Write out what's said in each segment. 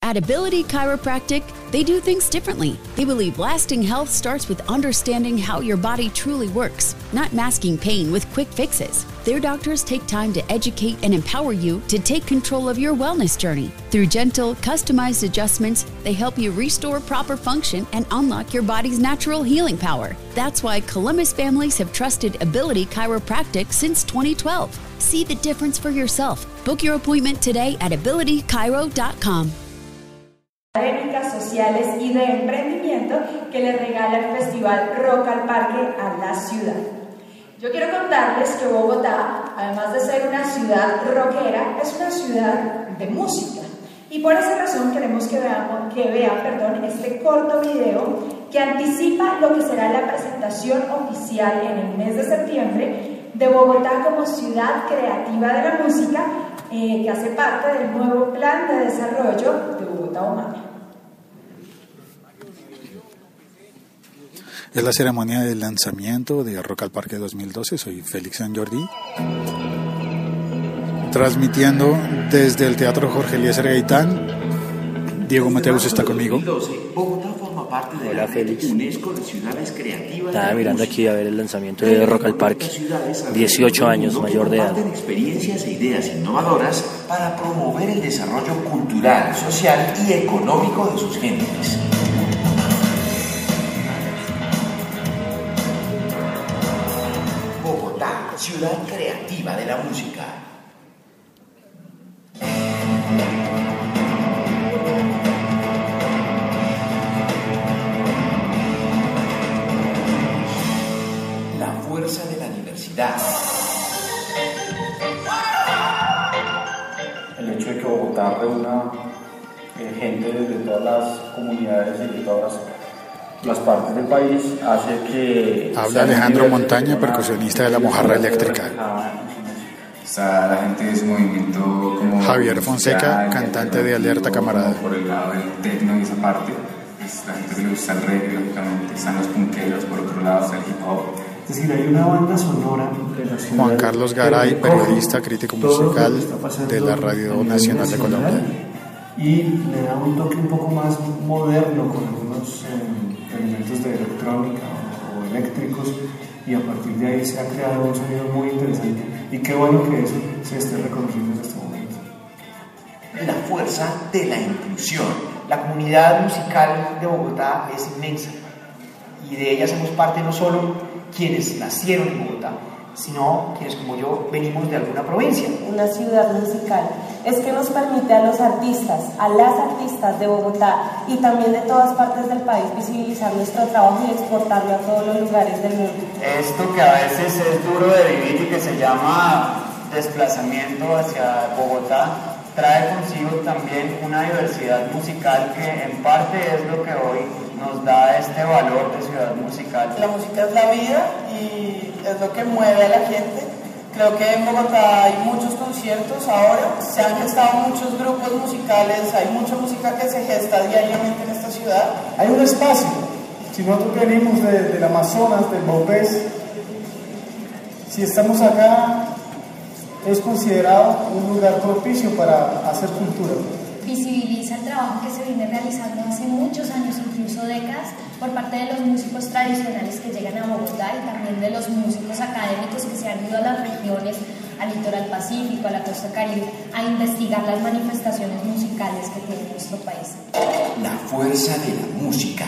At Ability Chiropractic, they do things differently. They believe lasting health starts with understanding how your body truly works, not masking pain with quick fixes. Their doctors take time to educate and empower you to take control of your wellness journey. Through gentle, customized adjustments, they help you restore proper function and unlock your body's natural healing power. That's why Columbus families have trusted Ability Chiropractic since 2012. See the difference for yourself. Book your appointment today at abilitychiro.com. Académicas, sociales y de emprendimiento que le regala el Festival Rock al Parque a la ciudad. Yo quiero contarles que Bogotá, además de ser una ciudad rockera, es una ciudad de música. Y por esa razón queremos que vean este corto video que anticipa lo que será la presentación oficial en el mes de septiembre de Bogotá como ciudad creativa de la música, que hace parte del nuevo plan de desarrollo de Bogotá Humana. Es la ceremonia de lanzamiento de Rock al Parque 2012. Soy Félix San Jordi, transmitiendo desde el Teatro Jorge Eliezer Gaitán. Diego Mateus está conmigo. Hola Félix. Estaba mirando aquí a ver el lanzamiento de Rock al Parque. 18 años, mayor de edad. Experiencias e ideas innovadoras para promover el desarrollo cultural, social y económico de sus gentes. Bogotá, ciudad creativa de la música. La fuerza de la diversidad. El hecho de que Bogotá reúna gente de todas las comunidades y de todas las partes del país hace que... Habla Alejandro Montaña, percusionista de la Mojarra Eléctrica. Está la gente de ese movimiento como... Javier Fonseca, cantante de Alerta Camarada. Por el lado del techno y esa parte, pues la gente que le gusta el reggae, lógicamente, están los punqueros, por otro lado está el hip hop. Es decir, hay una banda sonora de la ciudad. Juan Carlos Garay, periodista, crítico musical de la Radio Nacional de Colombia. Y le da un toque un poco más moderno con algunos elementos de electrónica o eléctricos, y a partir de ahí se ha creado un sonido muy interesante, y qué bueno que eso se esté reconociendo en este momento. La fuerza de la inclusión. La comunidad musical de Bogotá es inmensa, y de ella hacemos parte no solo quienes nacieron en Bogotá, sino quienes como yo venimos de alguna provincia. Una ciudad musical es que nos permite a los artistas, a las artistas de Bogotá y también de todas partes del país visibilizar nuestro trabajo y exportarlo a todos los lugares del mundo. Esto que a veces es duro de vivir y que se llama desplazamiento hacia Bogotá trae consigo también una diversidad musical que en parte es lo que hoy nos da este valor de ciudad musical. La música es la vida y es lo que mueve a la gente. Creo que en Bogotá hay muchos conciertos ahora, se han gestado muchos grupos musicales, hay mucha música que se gesta diariamente en esta ciudad. Hay un espacio. Si nosotros venimos del Amazonas, del Baupés, si estamos acá, es considerado un lugar propicio para hacer cultura. Visibiliza el trabajo que se viene realizando hace muchos años, incluso décadas, por parte de los músicos tradicionales que llegan a Bogotá y también de los músicos académicos que se han ido a las regiones, al litoral pacífico, a la costa caribe, a investigar las manifestaciones musicales que tiene nuestro país. La fuerza de la música.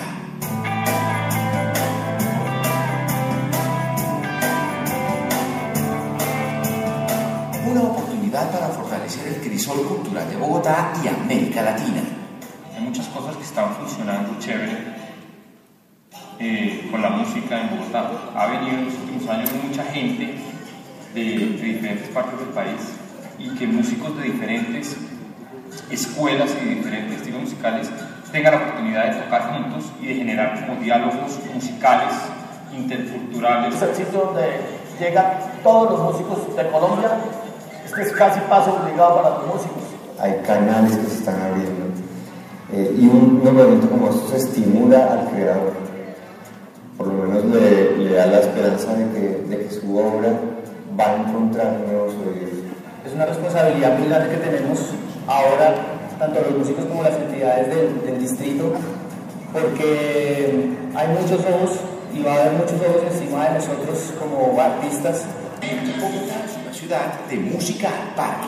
Una oportunidad para fortalecer el crisol cultural de Bogotá y América Latina. Hay muchas cosas que están funcionando chévere con la música en Bogotá. Ha venido en los últimos años mucha gente de diferentes partes del país, y que músicos de diferentes escuelas y de diferentes estilos musicales tengan la oportunidad de tocar juntos y de generar como diálogos musicales interculturales. Es el sitio donde llegan todos los músicos de Colombia. Este es casi paso obligado para los músicos. Hay canales que se están abriendo, y un movimiento como esto se estimula al creador, por lo menos le da la esperanza de que su obra va a encontrar nuevos oídos. Es una responsabilidad muy grande que tenemos ahora tanto a los músicos como a las entidades del distrito, porque hay muchos ojos y va a haber muchos ojos encima de nosotros como artistas. Bogotá es una ciudad de música al parque.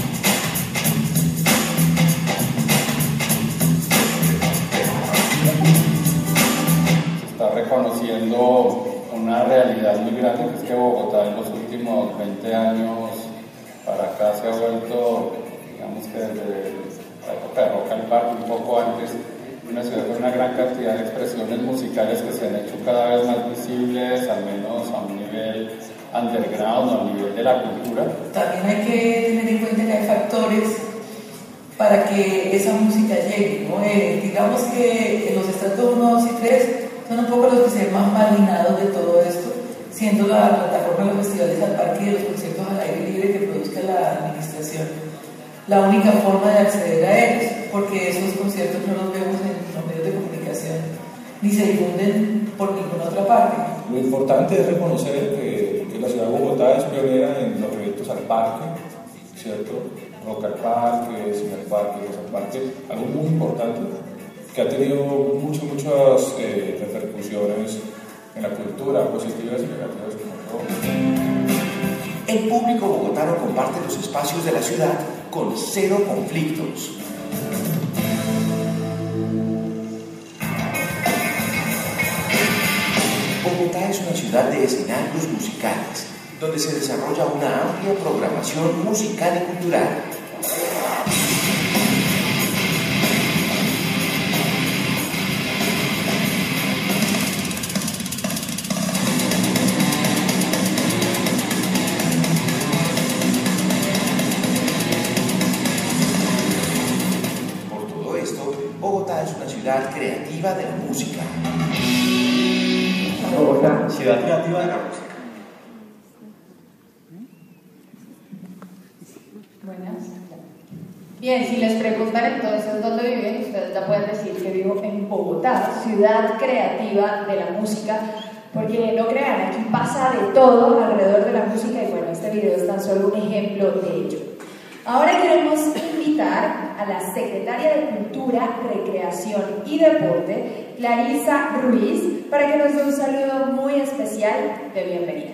Se está reconociendo una realidad muy grande, que es que Bogotá en los últimos 20 años para acá se ha vuelto, digamos que desde la época de Rock al Parque, un poco antes, una ciudad con una gran cantidad de expresiones musicales que se han hecho cada vez más visibles, al menos a un nivel underground o a nivel de la cultura. También hay que tener en cuenta que hay factores para que esa música llegue, ¿no? Digamos que los estratos 1, 2 y 3 son un poco los que se ven más marginados de todo esto, siendo la plataforma de los festivales al parque y de los conciertos al aire libre que produzca la administración la única forma de acceder a ellos, porque esos conciertos no los vemos en los medios de comunicación ni se difunden por ninguna otra parte. Lo importante es reconocer que la ciudad de Bogotá es pionera en los eventos al parque, ¿cierto? Rock al Parque, Cine al Parque, Rock al Parque, algo muy importante que ha tenido muchas repercusiones en la cultura, positivas y negativas como todo. El público bogotano comparte los espacios de la ciudad con cero conflictos. Bogotá es una ciudad de escenarios musicales, donde se desarrolla una amplia programación musical y cultural. Bogotá es una ciudad creativa de la música. Bogotá, ciudad creativa de la música. Buenas. Bien, si les preguntan entonces dónde viven, ustedes ya pueden decir que vivo en Bogotá, ciudad creativa de la música, porque no crean, aquí pasa de todo alrededor de la música y bueno, este video es tan solo un ejemplo de ello. Ahora queremos invitar a la Secretaria de Cultura, Recreación y Deporte, Clarisa Ruiz, para que nos dé un saludo muy especial de bienvenida.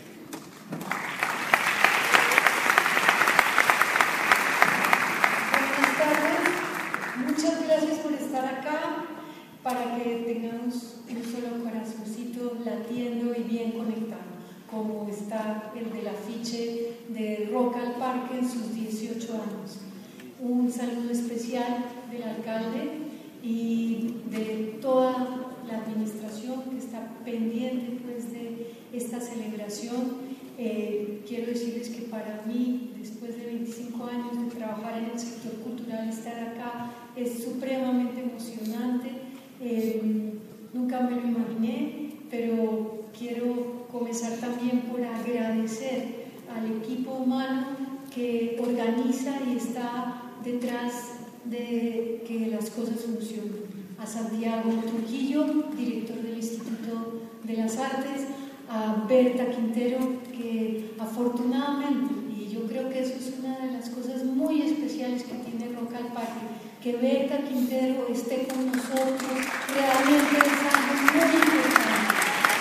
Buenas tardes, muchas gracias por estar acá, para que tengamos un solo corazoncito latiendo y bien conectado, como está el del afiche de Rock al Parque en sus 18 años. Un saludo especial del alcalde y de toda la administración que está pendiente pues, de esta celebración. Quiero decirles que para mí, después de 25 años de trabajar en el sector cultural, estar acá es supremamente emocionante. Nunca me lo imaginé, pero quiero comenzar también por agradecer al equipo humano que organiza y está detrás de que las cosas funcionen. A Santiago Trujillo, director del Instituto de las Artes, a Berta Quintero, que afortunadamente, y yo creo que eso es una de las cosas muy especiales que tiene Rock al Parque, que Berta Quintero esté con nosotros, realmente es algo muy importante.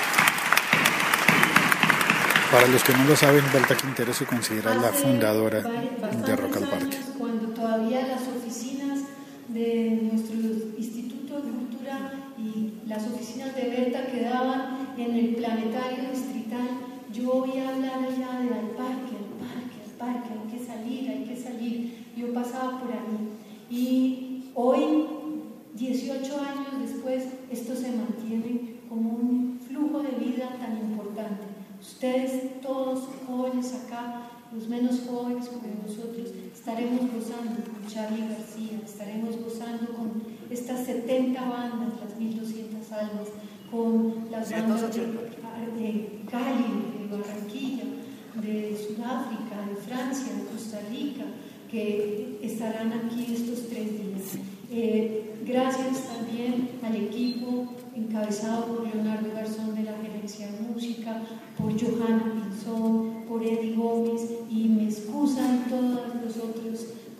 Para los que no lo saben, Berta Quintero se considera la fundadora de Rock al Parque. Cuando todavía las oficinas de nuestro Instituto de Cultura y las oficinas de Berta quedaban en el planetario distrital, yo oí hablar allá de al parque, hay que salir. Yo pasaba por ahí y hoy, 18 años después, esto se mantiene como un flujo de vida tan importante. Ustedes, todos jóvenes acá, los menos jóvenes como nosotros, estaremos gozando con Charly García, estaremos gozando con estas 70 bandas, las 1200 almas, con las bandas de Cali, de Barranquilla, de Sudáfrica, de Francia, de Costa Rica, que estarán aquí estos 3 días. Gracias también al equipo encabezado por Leonardo Garzón de la Gerencia de Música, por Johanna Pinzón, por Eddie Gómez, y me excusan todos los otros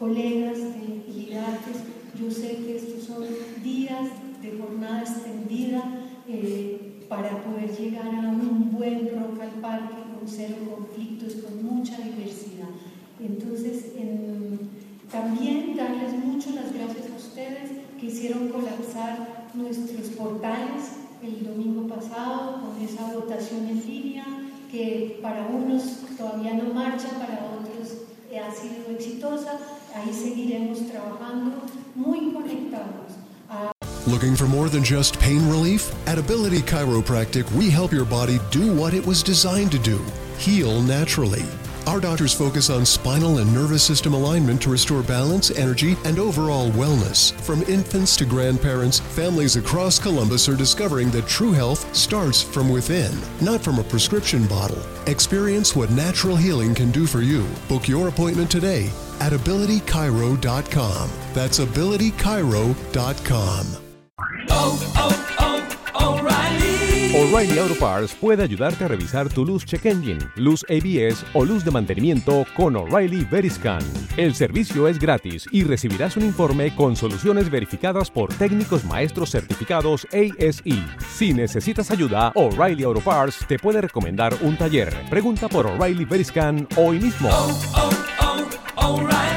colegas de Irates. Yo sé que estos son días de jornada extendida para poder llegar a un buen Rock al Parque con cero conflictos, con mucha diversidad. Entonces, también darles mucho las gracias a ustedes que hicieron colapsar nuestros portales el domingo pasado con esa votación en línea que para unos todavía no marcha, para otros ha sido exitosa. Ahí seguiremos trabajando muy conectados. Looking for more than just pain relief? At Ability Chiropractic, we help your body do what it was designed to do, heal naturally. Our doctors focus on spinal and nervous system alignment to restore balance, energy, and overall wellness. From infants to grandparents, families across Columbus are discovering that true health starts from within, not from a prescription bottle. Experience what natural healing can do for you. Book your appointment today at abilitychiro.com. That's abilitychiro.com. O'Reilly Auto Parts puede ayudarte a revisar tu luz check engine, luz ABS o luz de mantenimiento con O'Reilly Veriscan. El servicio es gratis y recibirás un informe con soluciones verificadas por técnicos maestros certificados ASE. Si necesitas ayuda, O'Reilly Auto Parts te puede recomendar un taller. Pregunta por O'Reilly Veriscan hoy mismo. O'Reilly.